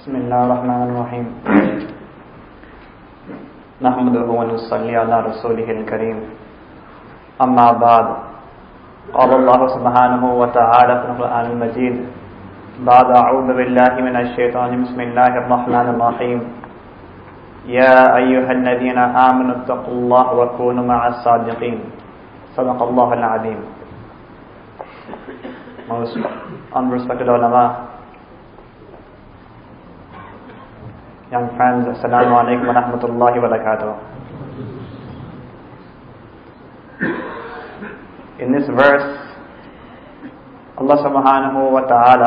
بسم الله الرحمن الرحيم نحمده ونصلي على رسوله الكريم أما بعد قال الله سبحانه وتعالى في القرآن المجيد بعد أعوذ بالله من الشيطان بسم الله الرحمن الرحيم يا أيها الذين آمنوا اتقوا الله وكونوا مع الصادقين صدق الله العظيم. Most unrespected ulama, young friends, Assalamu alaikum wa rahmatullahi wa barakatuh. In this verse, Allah subhanahu wa ta'ala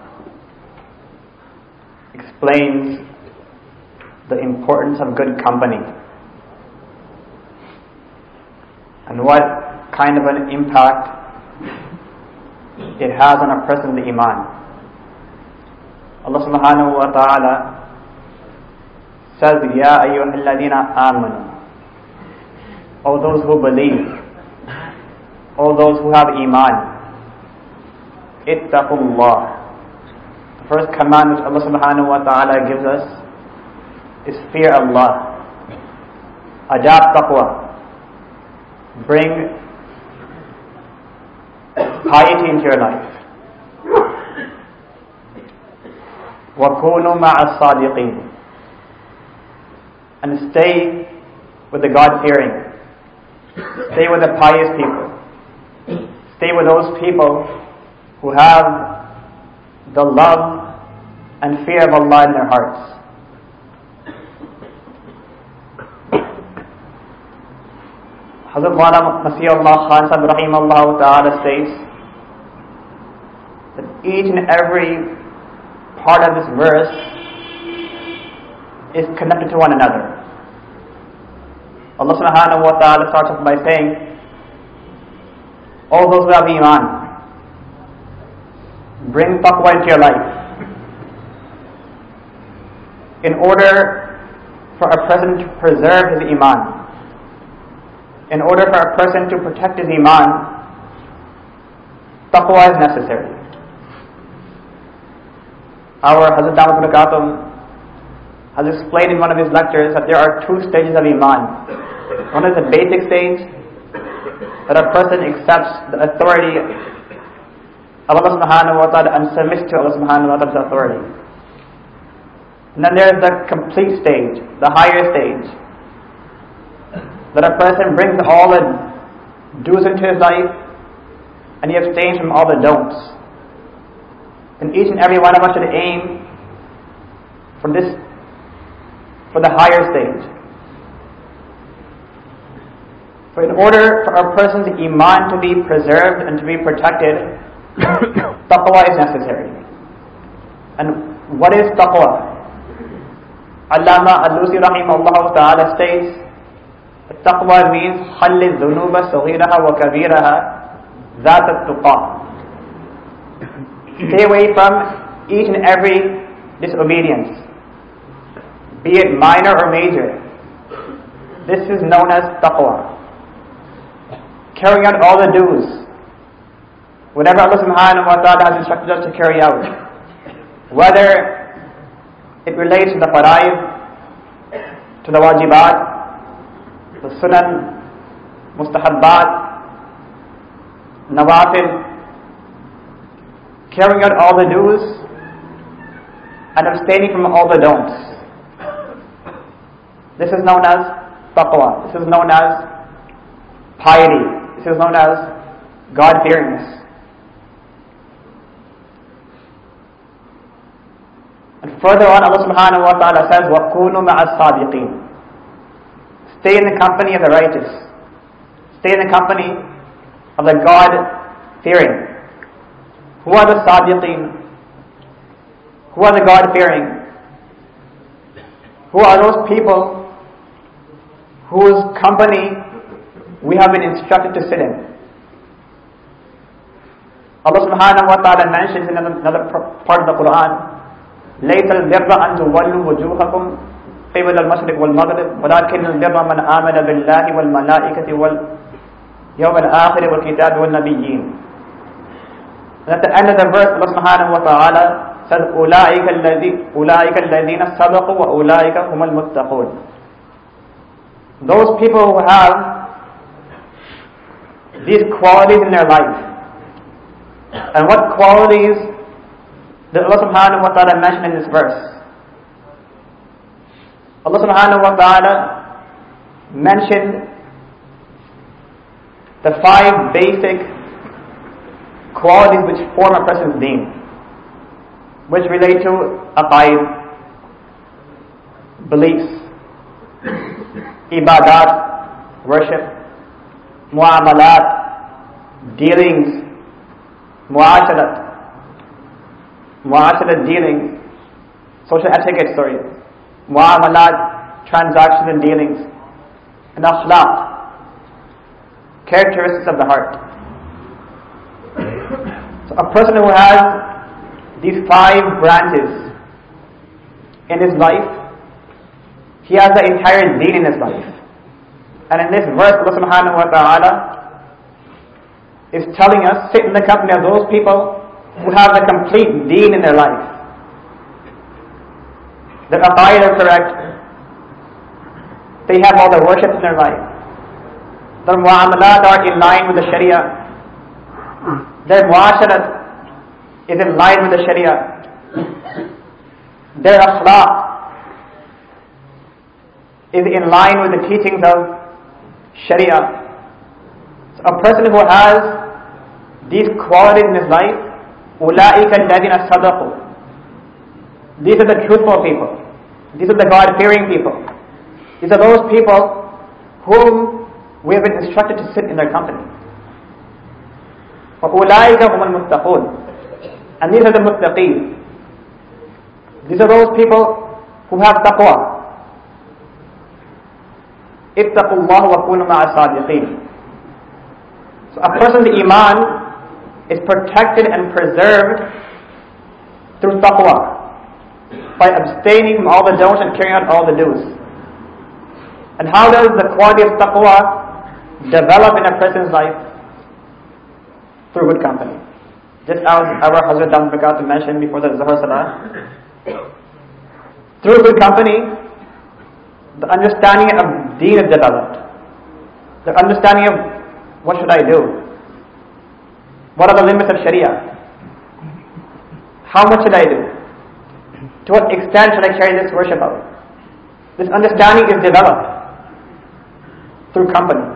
explains the importance of good company and what kind of an impact it has on a person's iman. Allah subhanahu wa ta'ala says, Ya ayyuhal ladhina amanu, all those who believe, all those who have iman, ittaqullah. The first command which Allah subhanahu wa ta'ala gives us is fear Allah. Adopt taqwa. Bring piety into your life. وَكُونُوا مَعَ الصَّادِقِينَ. And stay with the God-fearing. Stay with the pious people. Stay with those people who have the love and fear of Allah in their hearts. Hazrat Maulana Masih Allah Khan Sahib Rahimahullah Ta'ala states that each and every part of this verse is connected to one another. Allah subhanahu wa ta'ala starts off by saying, all those who have iman, bring taqwa into your life. In order for a person to preserve his iman, in order for a person to protect his iman, taqwa is necessary. Our Hazrat Damat Barakatum has explained in one of his lectures that there are two stages of iman. One is the basic stage, that a person accepts the authority of Allah subhanahu wa ta'ala and submits to Allah subhanahu wa ta'ala's authority. And then there is the complete stage, the higher stage, that a person brings all the do's into his life and he abstains from all the don'ts. And each and every one of us should aim for the higher stage. So in order for a person's iman to be preserved and to be protected, taqwa is necessary. And what is taqwa? Allama Al-Lusi rahimahullah ta'ala states, taqwa means خَلِّ الذُّنُوبَ صَغِيرَهَا وَكَبِيرَهَا ذَاتَ التُّقَى. Stay away from each and every disobedience, be it minor or major. This is known as taqwa. Carrying out all the do's, whatever Allah subhanahu wa ta'ala has instructed us to carry out, whether it relates to the fara'id, to the wajibat, the sunan, mustahabbat, nawafil, carrying out all the do's and abstaining from all the don'ts. This is known as taqwa. This is known as piety. This is known as God-fearingness. And further on, Allah subhanahu wa ta'ala says, وَكُونُوا مَعَ الصَّادِقِينَ. Stay in the company of the righteous. Stay in the company of the God-fearing. Who are the sadiqeen? Who are the God-fearing? Who are those people whose company we have been instructed to sit in? Allah subhanahu wa ta'ala mentions in another part of the Quran, لَيْسَ الْبِرَّ أَن تُوَلُّوا وُجُوهَكُمْ قِبَلَ الْمَشْرِقِ وَالْمَغْرِبِ وَلَكِنَّ الْبِرَّ مَنْ آمَنَ بِاللَّهِ وَالْمَلَائِكَةِ وَالْيَوْمِ الْآخِرِ وَالْكِتَابِ وَالنَّبِيِّينَ. And at the end of the verse, Allah subhanahu wa ta'ala says, أُولَٰئِكَ الَّذِينَ صَدَقُوا وَأُولَٰئِكَ هُمُ الْمُتَّقُونَ. Those people who have these qualities in their life. And what qualities did Allah subhanahu wa ta'ala mention in this verse? Allah subhanahu wa ta'ala mentioned the 5 basic qualities which form a person's deen, which relate to aqaid, beliefs, ibadat, worship, mu'amalat, dealings, mu'asharat dealings, social etiquette, mu'amalat, transactions and dealings, and akhlaq, characteristics of the heart. So a person who has these 5 branches in his life, he has the entire deen in his life. And in this verse, Allah subhanahu wa ta'ala is telling us, sit in the company of those people who have the complete deen in their life. Their aqaid are correct. They have all the worship in their life. Their mu'amalat are in line with the Sharia. Their mu'asharat is in line with the Sharia. Their akhlaq is in line with the teachings of Sharia. So a person who has these qualities in his life, أُولَٰئِكَ الَّذِينَ صَدَقُوا. These are the truthful people. These are the God-fearing people. These are those people whom we have been instructed to sit in their company. وَأُولَٰئِكَ هُمُ الْمُتَّقُونَ. And these are the muttaqeen. These are those people who have taqwa. اتَّقُوا اللَّهَ وَكُونُوا مَعَ الصَّادِقِينَ. So a person's iman is protected and preserved through taqwa, by abstaining from all the don'ts and carrying out all the do's. And how does the quality of taqwa develop in a person's life? Through good company. Just as our Hazrat Dam Bakat mentioned before the Zuhr Salah. Through good company, the understanding of deen is developed. The understanding of what should I do? What are the limits of Sharia? How much should I do? To what extent should I carry this worship out? This understanding is developed through company.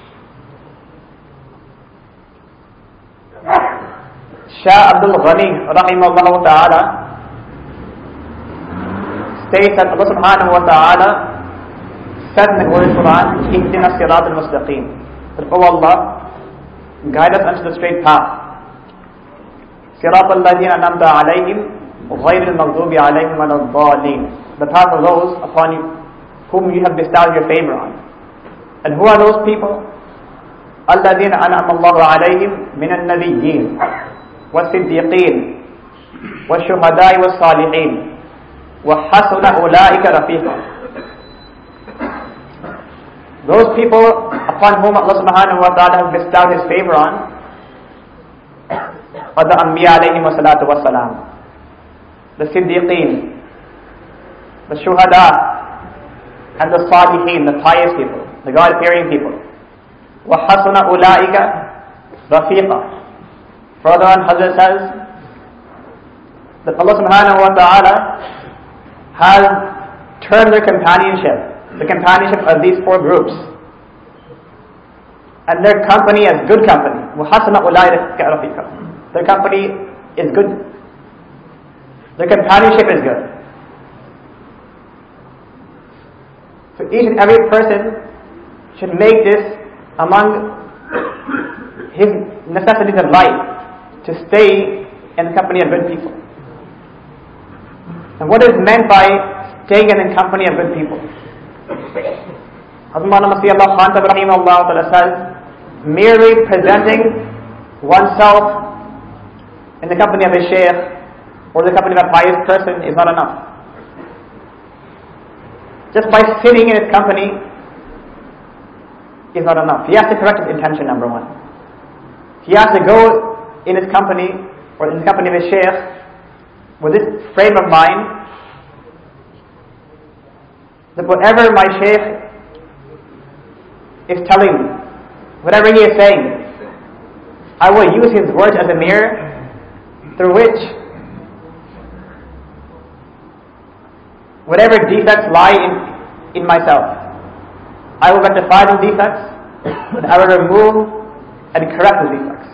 Shah Abdul Ghani rahimahullah ta'ala states that Allah subhanahu wa ta'ala said in the Holy Quran, Ihdina sirat al-mustaqim, that, oh Allah, guide us unto the straight path. Sirat al-ladhina namta alayhim غَيْرِ الْمَغْضُوبِ عَلَيْهِمْ وَلَا الضَّالِّينَ. The path of those upon you, whom you have bestowed your favor on. And who are those people? الَّذِينَ أَنْعَمَ اللَّهُ عَلَيْهِمْ مِنَ النَّبِيِّينَ وَالصِّدِّيقِينَ وَالشُّهَدَاءِ وَالصَّالِحِينَ وَحَسُنَ أُولَٰئِكَ رَفِيقًا. Those people upon whom Allah subhanahu wa ta'ala has bestowed His favor on are the Anbiya alayhim wa salatu wa salam, the Siddiqeen, the Shuhada, and the Salihin, the pious people, the God-fearing people. وَحَسُنَ أُولَٰئِكَ رَفِيقًا. Further on, Hazrat says that Allah subhanahu wa ta'ala has termed their companionship, the companionship of these 4 groups, and their company as good company. وَحَسُنَ أُولَٰئِكَ رَفِيقًا. Their company is good. Their companionship is good. So each and every person should make this among his necessities of life, to stay in the company of good people. And what is meant by staying in the company of good people? Hazrat Maulana Masih Allah Khan Rahimahullah says, merely presenting oneself in the company of a sheikh or the company of a pious person is not enough. Just by sitting in his company is not enough. He has to correct his intention, number one. He has to go in his company or in the company of his sheikh with this frame of mind, that whatever my shaykh is telling me, whatever he is saying, I will use his words as a mirror through which whatever defects lie in myself, I will rectify those defects, and I will remove and correct those defects.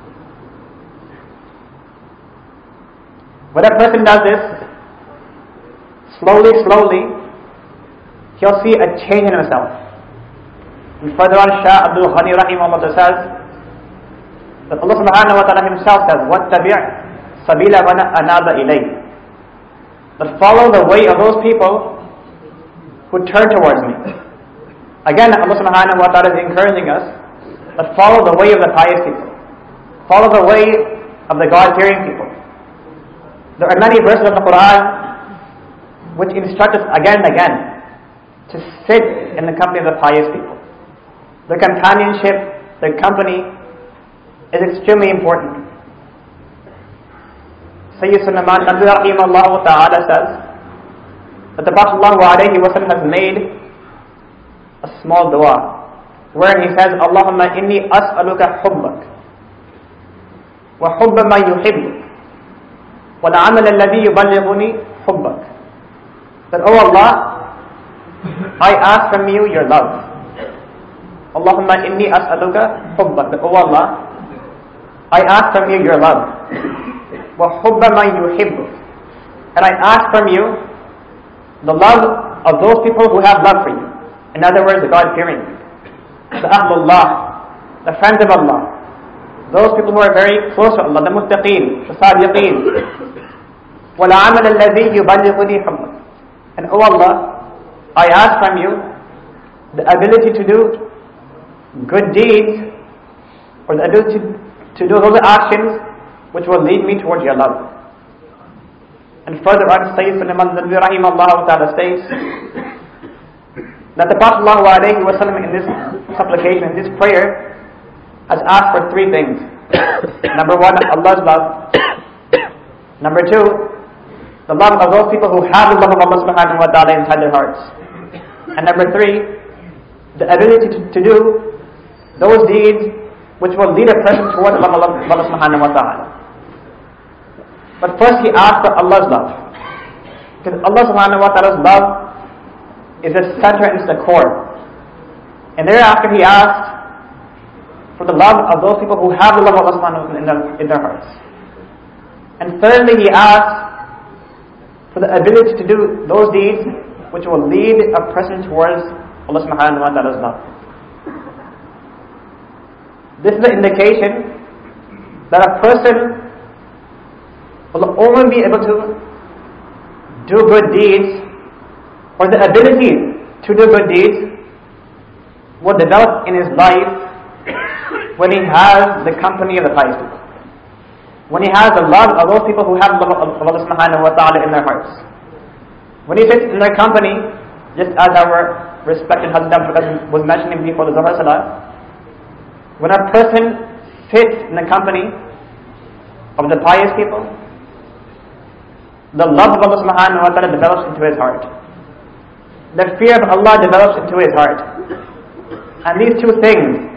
When a person does this, slowly, he'll see a change in himself. And further on, Shah Abdul Ghani Rahimahullah says that Allah Subhanahu wa Ta'ala Himself says, وَاتَّبِعْ سَبِيلَ مَنْ أَنَابَ إِلَيْهِ, that follow the way of those people who turn towards me. Again, Allah Subhanahu wa Ta'ala is encouraging us that follow the way of the pious people. Follow the way of the God-fearing people. There are many verses of the Quran which instruct us again and again to sit in the company of the pious people. Their companionship, their company is extremely important. Sayyid Sulaiman Nabwi Rahimahullah Ta'ala says that the Prophet ﷺ has made a small dua where he says, Allahumma inni as'aluka hubbak wa hubba ma yuhibbuk wal amal alladhi yuballighuni hubbak. That, oh Allah, I ask from you your love. Allahumma inni as'aluka hubbak. That, oh Allah, I ask from you your love. Wa hubba ma yuhibbuk. And I ask from you the love of those people who have love for you. In other words, the God-fearing, the Ahlullah, the friends of Allah, those people who are very close to Allah, the Muttaqeen, the Sadiqeen. وَالْعَمَلَ الَّذِي يُبَلِّغُنِي حُبَّكَ. And oh Allah, I ask from you the ability to do good deeds, or the ability to do those actions which will lead me towards your love. And further on, Sayyid Sulaiman Nabwi Rahimahullah Ta'ala states that the Prophet ﷺ in this supplication, in this prayer, has asked for three things. Number one, Allah's love. Number two, the love of those people who have the love of Allah Subhanahu wa Ta'ala inside their hearts. And number three, the ability to do those deeds which will lead a person towards the love of Allah Subhanahu wa Ta'ala. But first he asked for Allah's love, because Allah Subhanahu wa Ta'ala's love is the center and it's the core. And thereafter he asked for the love of those people who have the love of Allah Subhanahu wa Ta'ala in their hearts. And thirdly he asked for the ability to do those deeds which will lead a person towards Allah Subhanahu wa Ta'ala's love. This is an indication that a person will only be able to do good deeds, or the ability to do good deeds will develop in his life when he has the company of the pious people. When he has the love of those people who have the love of Allah Subhanahu wa Ta'ala in their hearts. When he sits in their company, just as our respected Hazrat Abdul was mentioning before the Zuhr Salah, when a person sits in the company of the pious people, the love of Allah Subhanahu wa Ta'ala develops into his heart. The fear of Allah develops into his heart. And these two things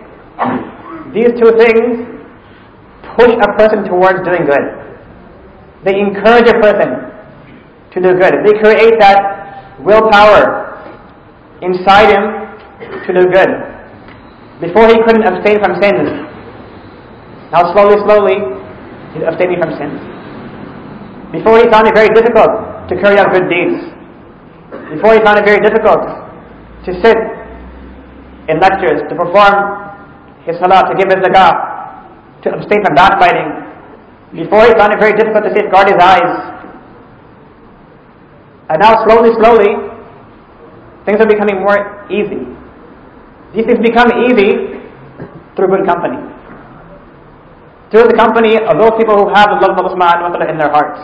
push a person towards doing good. They encourage a person to do good. They create that willpower inside him to do good. Before he couldn't abstain from sins. Now slowly, he's abstaining from sins. Before he found it very difficult to carry out good deeds. Before he found it very difficult to sit in lectures, to perform his salah, to give his zakah, to abstain from backbiting. Before he found it very difficult to safeguard his eyes. And now slowly, things are becoming more easy. These things become easy through good company. Through the company of those people who have the love of Allah Subhanahu wa Ta'ala in their hearts.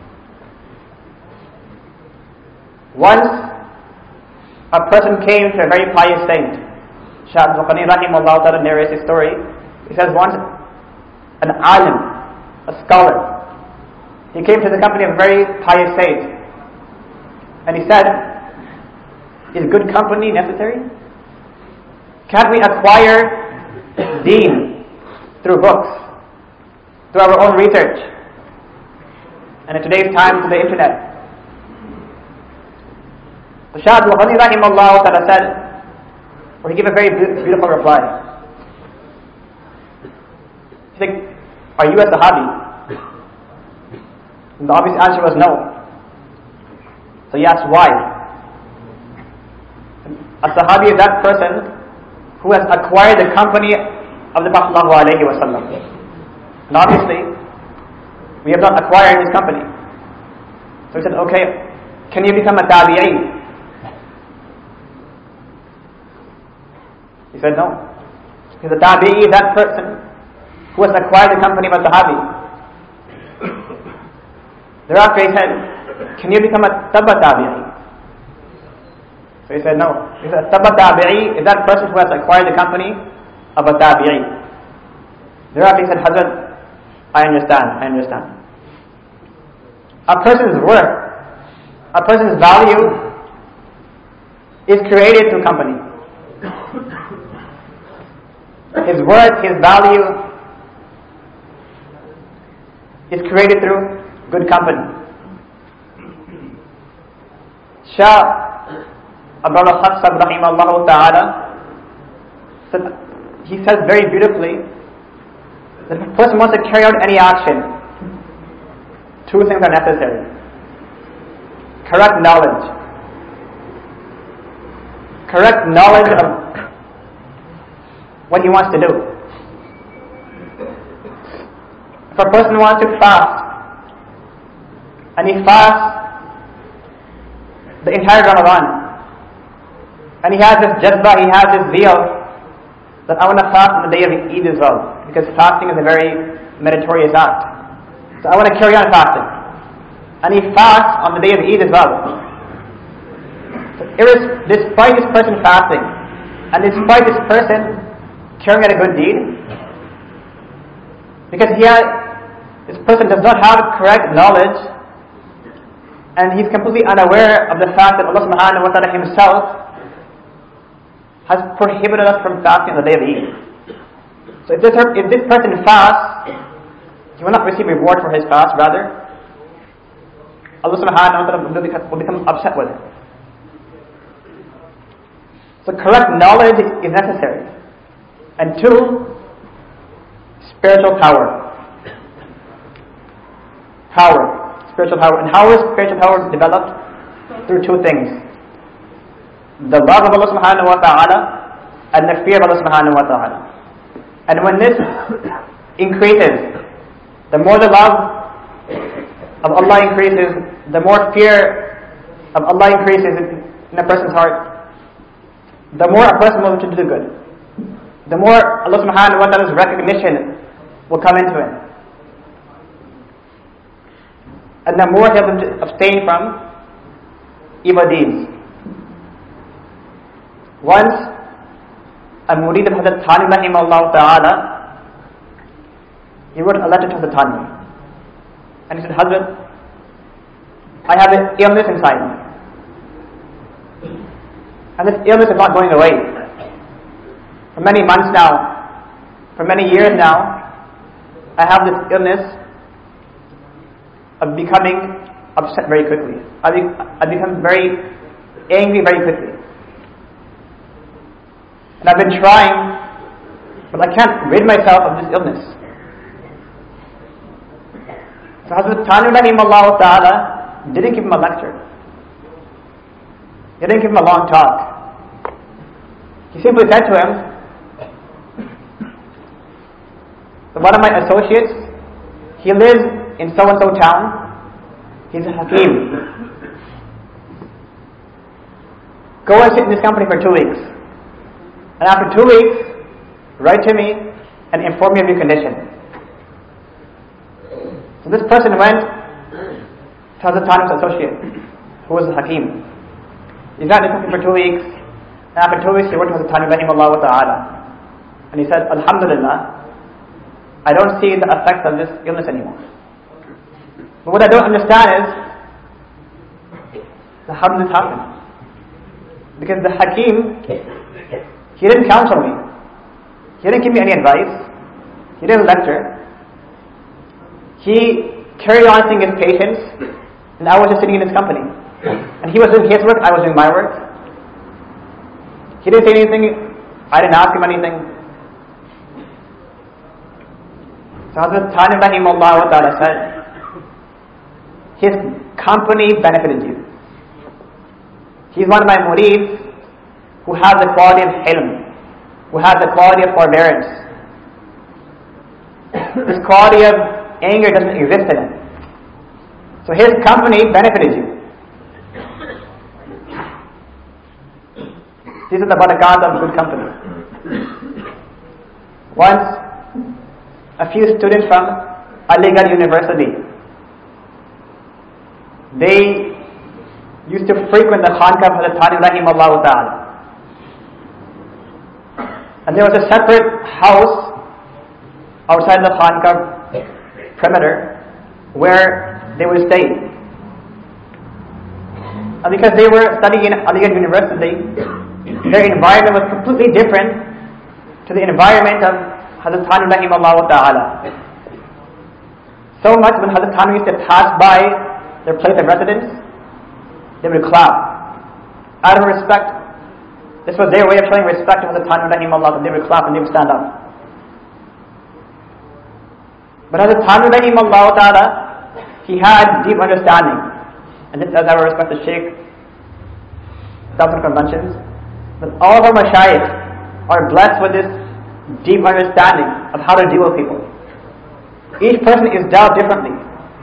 Once, a person came to a very pious saint. Shah Abdul Ghani Rahimahullah Ta'ala narrates a story. He says once, an alim, a scholar, He came to the company of a very pious sage. And he said, is good company necessary? Can't we acquire deen through books, through our own research, and in today's time, through the internet? The Shah Abdul Ghani rahimahullah ta'ala said, or he gave a very beautiful reply. He said, are you a Sahabi? And the obvious answer was no. So he asked, why? A Sahabi is that person who has acquired the company of the Prophet ﷺ. And obviously, we have not acquired his company. So he said, okay, can you become a tabi'i? He said, no. Because the tabi'i is that person who has acquired the company of a Sahabi. Thereafter he said, can you become a Taba tabi'i? So he said, no. He said, Taba tabi'i is that person who has acquired the company of a tabi'i. Thereafter he said, Hazrat, I understand. A person's worth, a person's value is created through company. His worth, his value is created through good company. Shah Abdul Khassab rahimahullah ta'ala said, he says very beautifully that if a person wants to carry out any action, two things are necessary. Correct knowledge of what he wants to do. If a person wants to fast, and he fasts the entire Ramadan, and he has this jazba, he has this zeal that I want to fast on the day of Eid as well, because fasting is a very meritorious act. So I want to carry on fasting, and he fasts on the day of Eid as well. So despite this person fasting, and despite this person carrying out a good deed, because this person does not have correct knowledge, and he's completely unaware of the fact that Allah subhanahu wa ta'ala himself has prohibited us from fasting on the day of Eid. So if this person fasts, he will not receive reward for his fast, rather Allah subhanahu wa ta'ala will become upset with him. So correct knowledge is necessary. And two, spiritual power. Spiritual power. And how is spiritual power developed? Through two things. The love of Allah subhanahu wa ta'ala and the fear of Allah subhanahu wa ta'ala. And when this increases, the more the love of Allah increases, the more fear of Allah increases in a person's heart, the more a person will do good. The more Allah subhanahu wa ta'ala's recognition will come into him. And the more he will abstain from evil deeds. Once, a murid of Hazrat Thani rahimahullah ta'ala, he wrote a letter to Hazrat Thani. And he said, Hazrat, I have an illness inside me. And this illness is not going away. For many months now, for many years now, I have this illness of becoming upset very quickly. I become very angry very quickly. And I've been trying, but I can't rid myself of this illness. So Hazrat Thani rahimahullah ta'ala didn't give him a lecture. He didn't give him a long talk. He simply said to him, so one of my associates, he lives in so-and-so town. He's a Hakim. Go and sit in this company for 2 weeks. And after 2 weeks, write to me and inform me of your condition. So this person went to Hazrat Thani's associate, who was a Hakim. He sat in this company for 2 weeks. And after 2 weeks, he went to Hazrat Thani rahimahullah ta'ala. And he said, Alhamdulillah, I don't see the effects of this illness anymore. But what I don't understand is, how did this happen? Because the Hakim, he didn't counsel me. He didn't give me any advice. He didn't lecture. He carried on seeing his patients, and I was just sitting in his company. And he was doing his work, I was doing my work. He didn't say anything, I didn't ask him anything. So Hazrat Thani Rahimahullah Ta'ala said, his company benefited you. He's one of my murids who has the quality of hilm, who has the quality of forbearance. This quality of anger doesn't exist in him. So his company benefited you. These are the barakat of good company. Once, a few students from Aligarh University, they used to frequent the Khanqah of Hazrat Thani Rahimahullah Ta'ala. And there was a separate house outside the Khanqah perimeter where they would stay. And because they were studying in Aligarh University, their environment was completely different to the environment of Hazrat Thani Rahimahullah Ta'ala. So much when Hazrat Thani used to pass by their place of residence, they would clap. Out of respect, this was their way of showing respect to Hazrat Thani Rahimahullah, they would clap and they would stand up. But Hazrat Thani Rahimahullah Ta'ala, he had deep understanding. And just as I would respect the Shaykh, thousand conventions, but all of our mashayikh are blessed with this deep understanding of how to deal with people. Each person is dealt differently.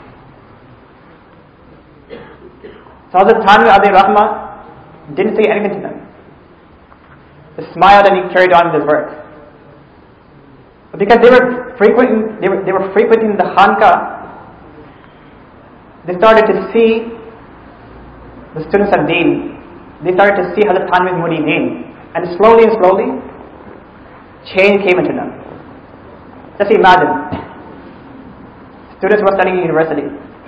So Hazrat Thani alayhi rahmah didn't say anything to them. He smiled and he carried on with his work. But because they were frequenting the Khanqah, they started to see the students of Deen. They started to see Hazrat Thani's murideen. And slowly, change came into them. Just imagine, students were studying in university.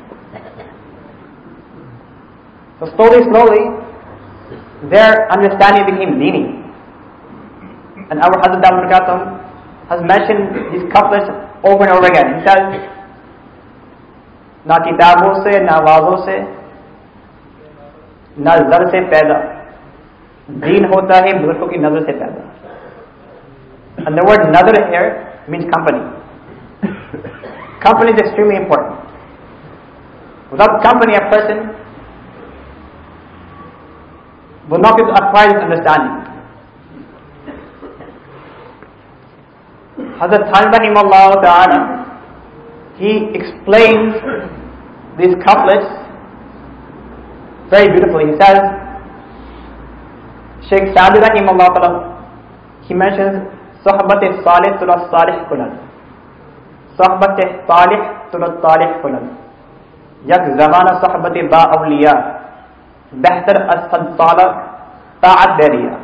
So slowly, their understanding became dini. And our Hazrat Dawud Qasim has mentioned these couplets over and over again. He says, Na kitabon se, na wazon se, na zar se paida. Deen hota hai bulkho ki nazar se paida. And the word nazar here means company. Company is extremely important. Without company, a person will not be able to acquire this understanding. Hazrat Thani Rahimahullah Ta'ala, he explains these couplets very beautifully. He says, Shaykh Sa'di Rahimahullah Ta'ala, he mentions Sohbat-e Salih Turat Salih Kunal. Sohbat-e Salih Turat Salih Kunal. Yak zamana sohbat-e ba awliya. Behtar as-sad salak ta'at dariya.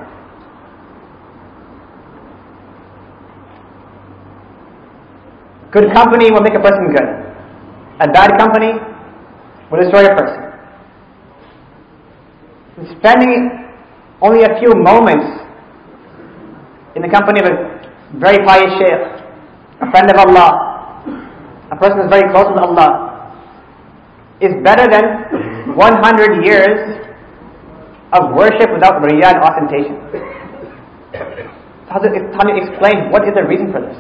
Good company will make a person good. A bad company will destroy a person. Spending only a few moments in the company of a very pious shaykh, a friend of Allah, a person who is very close to Allah, is better than 100 years of worship without riya and ostentation. Hazrat Thani explained what is the reason for this.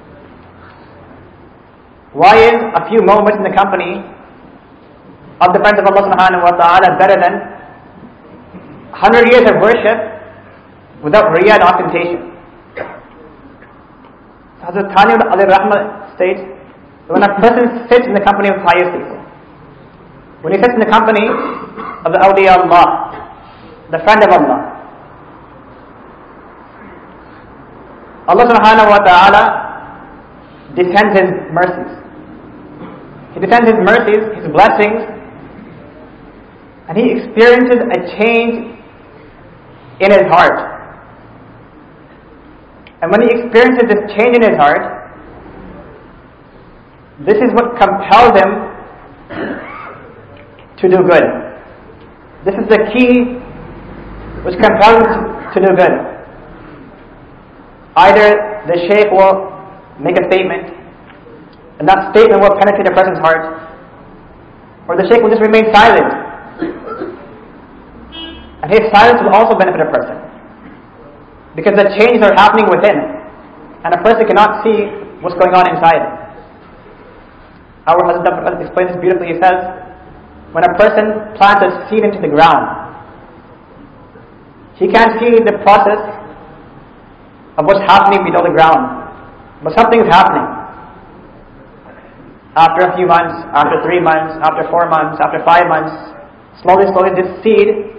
Why is a few moments in the company of the friends of Allah subhanahu wa ta'ala better than 100 years of worship without riya and ostentation? Hazrat Thani alayhi rahmah states that when a person sits in the company of pious people, when he sits in the company of the awliya Allah, the friend of Allah, Allah subhanahu wa ta'ala descends His mercies. He descends His mercies, His blessings, and he experiences a change in his heart. And when he experiences this change in his heart, this is what compels him to do good. This is the key which compels to do good. Either the shaykh will make a statement, and that statement will penetrate a person's heart, or the shaykh will just remain silent. And his silence will also benefit a person, because the changes are happening within, and a person cannot see what's going on inside. Our Hazrat explains this beautifully. He says, when a person plants a seed into the ground, he can't see the process of what's happening below the ground, but something's happening. After a few months, after 3 months, after 4 months, after 5 months, slowly, this seed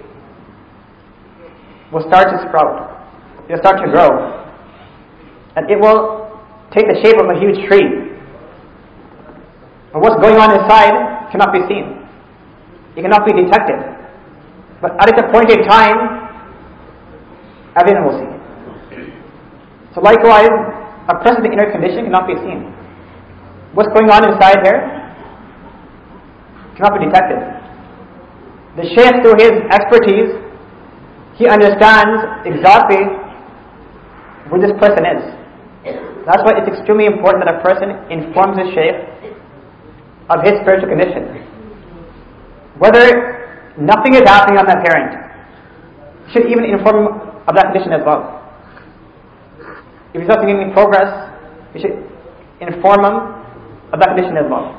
will start to sprout. It will start to grow. And it will take the shape of a huge tree. But what's going on inside cannot be seen. It cannot be detected. But at its appointed time, everyone will see it. So likewise, a person's inner condition cannot be seen. What's going on inside here cannot be detected. The shaykh, through his expertise, he understands exactly where this person is. That's why it's extremely important that a person informs his shaykh of his spiritual condition. Whether nothing is happening on that parent, he should even inform him of that condition as well. If he's not seeing any progress, you should inform him of that condition as well.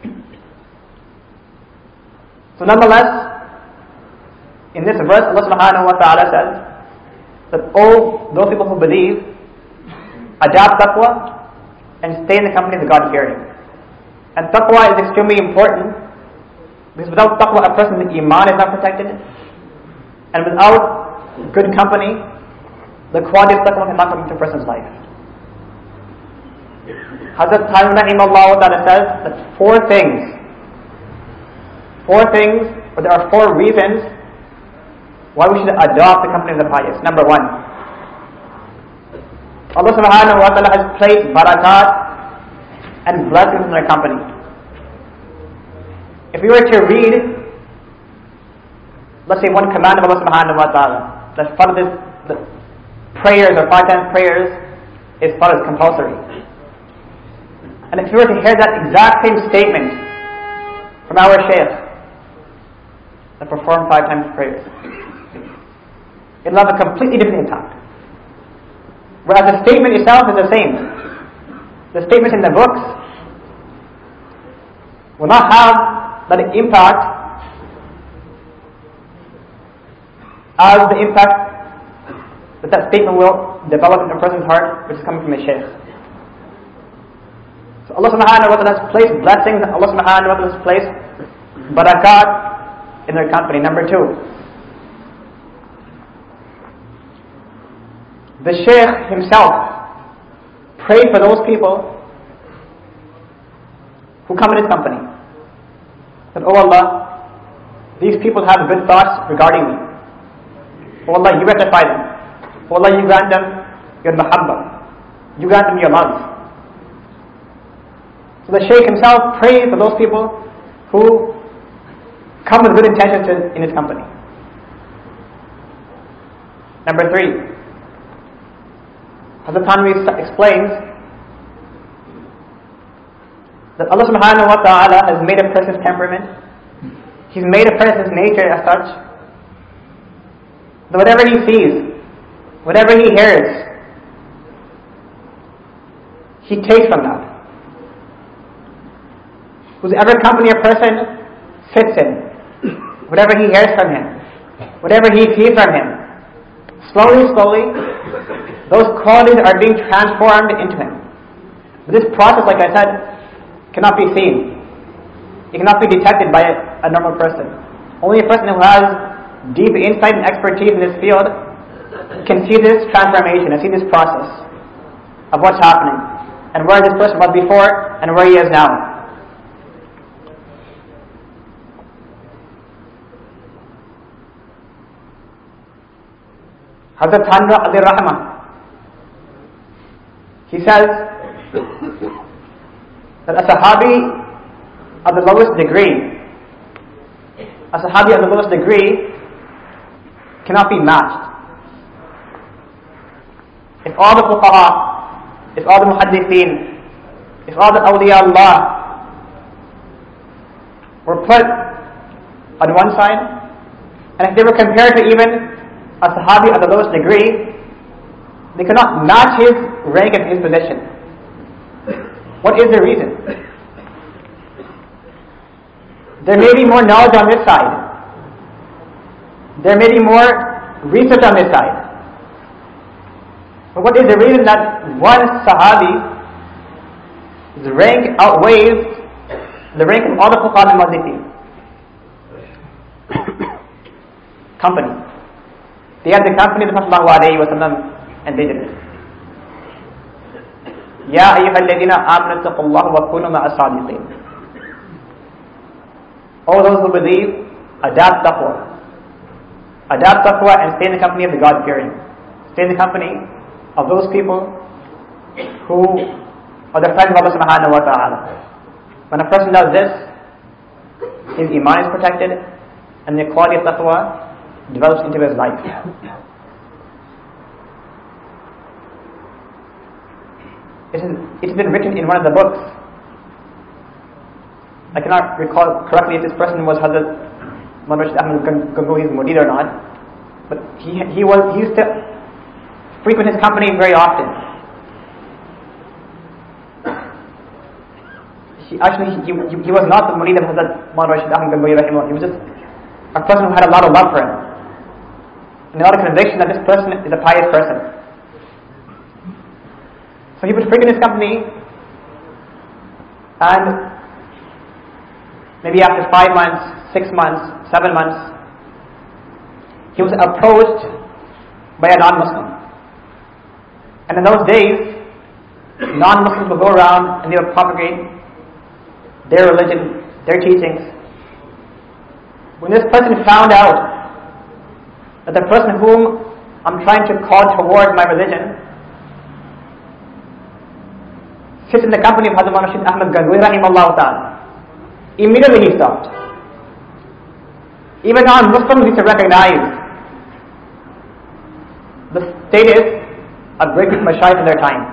So nonetheless, in this verse, Allah subhanahu wa ta'ala says that all those people who believe, adopt taqwa and stay in the company of the God-fearing. And taqwa is extremely important, because without taqwa a person's iman is not protected, and without good company, the quality of taqwa cannot come into a person's life. Hazrat Thanwi rahimahullah ta'ala says that four things, but there are 4 reasons why we should adopt the company of the pious. Number 1, Allah subhanahu wa ta'ala has placed barakat and blessings in their company. If we were to read, let's say, one command of Allah subhanahu wa ta'ala, that part of the prayers or 5 times prayers is part of compulsory. And if you were to hear that exact same statement from our shaykh, that perform 5 times prayers, it'll have a completely different impact. Whereas the statement itself is the same. The statements in the books will not have that impact as the impact that statement will develop in a person's heart, which is coming from a shaykh. So Allah subhanahu wa ta'ala has placed blessings, and Allah subhanahu wa ta'ala has placed barakat in their company. Number 2, the shaykh himself prayed for those people who come in his company. That, oh Allah, these people have good thoughts regarding me. Oh Allah, you rectify them. Oh Allah, you grant them your mahabbah. You grant them your love. So the shaykh himself prays for those people who come with good intentions in his company. Number 3, Hazrat Thanwi explains that Allah subhanahu wa ta'ala has made a person's temperament, He's made a person's nature as such, that whatever he sees, whatever he hears, he takes from that. Whoever company a person sits in, whatever he hears from him, whatever he sees from him, slowly, those qualities are being transformed into him. But this process, like I said, cannot be seen. It cannot be detected by a normal person. Only a person who has deep insight and expertise in this field can see this transformation and see this process of what's happening and where this person was before and where he is now. Hazrat Thanwi alayhi rahmah, he says that a Sahabi of the lowest degree a Sahabi of the lowest degree cannot be matched. If all the fuqaha, if all the muhaddithin, if all the awliya Allah were put on one side, and if they were compared to even a Sahabi of the lowest degree, they could not match his rank and his position. What is the reason? There may be more knowledge on this side. There may be more research on this side. But what is the reason that one Sahabi's rank outweighs the rank of all the fuqaha and muhaddithin? Company. They had the company of the Prophet ﷺ, and they did it. Ya ayyuhalladhina amanu taqullaha wa kunu ma'as sadiqin. All those who believe, adapt taqwa. Adapt taqwa and stay in the company of the God-fearing. Stay in the company of those people who are the friends of Allah subhanahu wa ta'ala. When a person does this, his iman is protected and the quality of taqwa develops into his life. It has been written in one of the books. I cannot recall correctly if this person was Hazrat Maulana Rashid Ahmad Gangohi's murid or not, but he used to frequent his company very often. He was not the murid of Hazrat Maulana Rashid Ahmad Gangohi rahimahullah. He was just a person who had a lot of love for him and a lot of conviction that this person is a pious person. So he would frequent his company, and maybe after 5 months, 6 months, 7 months, he was approached by a non-Muslim. And in those days, non-Muslims would go around and they would propagate their religion, their teachings. When this person found out that the person whom I'm trying to call towards my religion sits in the company of Hazrat Maulana Rashid Ahmad Gangohi rahimahullah ta'ala, immediately he stopped. Even non-Muslims need to recognize the status of great mashayikh in their time.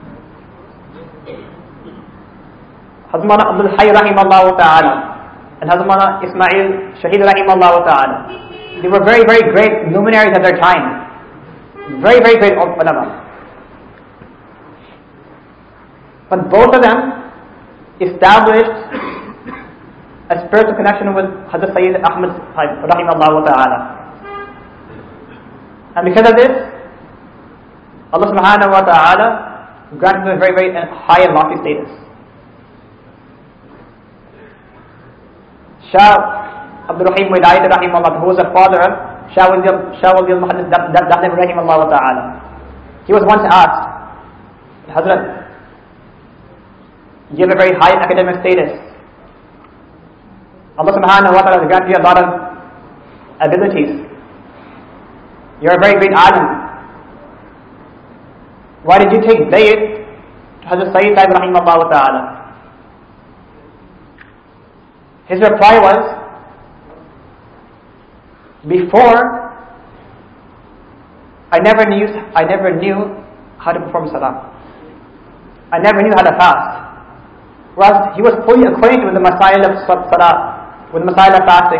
Hazrat Maulana Abdul Hayy rahimahullah ta'ala and Hazrat Maulana Ismail Shaheed rahimahullah ta'ala, they were very, very great luminaries of their time. Very, very great ulama. But both of them established a spiritual connection with Hazrat Sayyid Ahmad rahimahullah ta'ala. And because of this, Allah subhanahu wa ta'ala granted them a very, very high and lofty status. Shah Abdul Rahim Wilayat rahimahullah, who was the father of Shah Wali Muhammad Dahlem rahimahullah ta'ala, he was once asked, Hazrat, you have a very high academic status. Allah subhanahu wa ta'ala has granted you a lot of abilities. You're a very great alim. Why did you take bay'at to Hazrat Sayyid Saib rahimahullah ta'ala? His reply was, before, I never knew how to perform salah. I never knew how to fast. Whereas he was fully acquainted with the masail of salah, with the masail of fasting.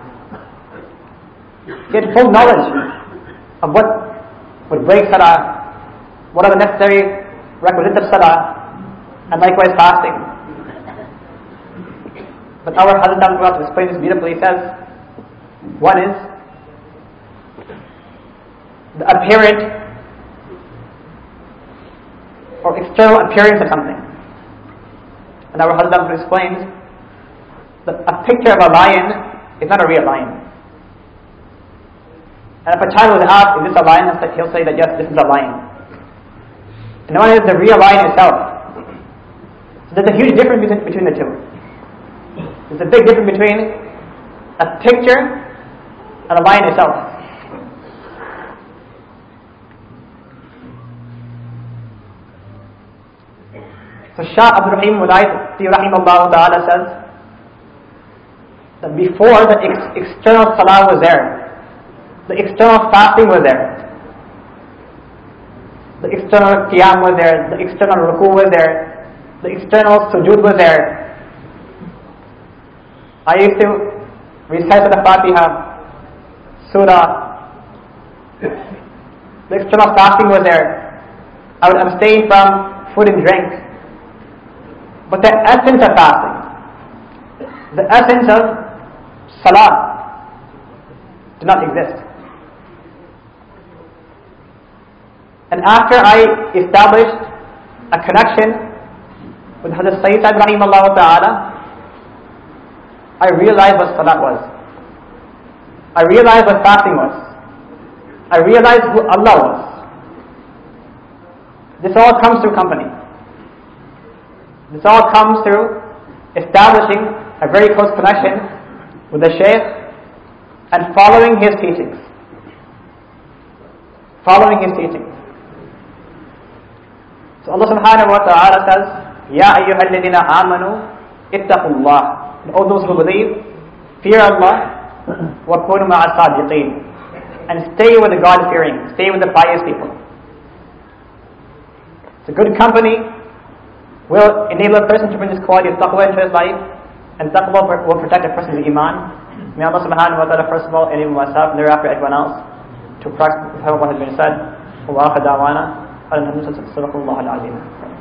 He had full knowledge of what would break salah, what are the necessary requisites of salah, and likewise fasting. But our Hazrat Abdul explains this beautifully. He says, one is the apparent or external appearance of something. And our Hazrat explains that a picture of a lion is not a real lion. And if a child was asked, is this a lion? He'll say that yes, this is a lion. And one is the real lion itself. So there's a huge difference between the two. There's a big difference between a picture and a lion itself. So Shah Abdul Rahim Wilayat rahimahullah ta'ala says that before the external salah was there, the external fasting was there, the external qiyam was there, the external ruku was there, the external sujood was there. I used to recite the Fatiha, Surah, the external fasting was there. I would abstain from food and drink. But the essence of fasting, the essence of salah, did not exist. And after I established a connection with Hazrat Sayyid Ibrahim Allah Ta'ala, I realized what salat was. I realized what fasting was. I realized who Allah was. This all comes through company. This all comes through establishing a very close connection with the Shaykh and following his teachings. Following his teachings. So Allah subhanahu wa ta'ala says, Ya ayyuhal ladina amanu ittaqullah. And all those who believe, fear Allah, wa kunu ma'a sadiqeen. And stay with the God-fearing, stay with the pious people. So good company will enable a person to bring this quality of taqwa into his life, and taqwa will protect a person's iman. May Allah subhanahu wa ta'ala first of all enable myself and thereafter everyone else to practice what has been said. Wa akhir da'wana. Alhamdulillah.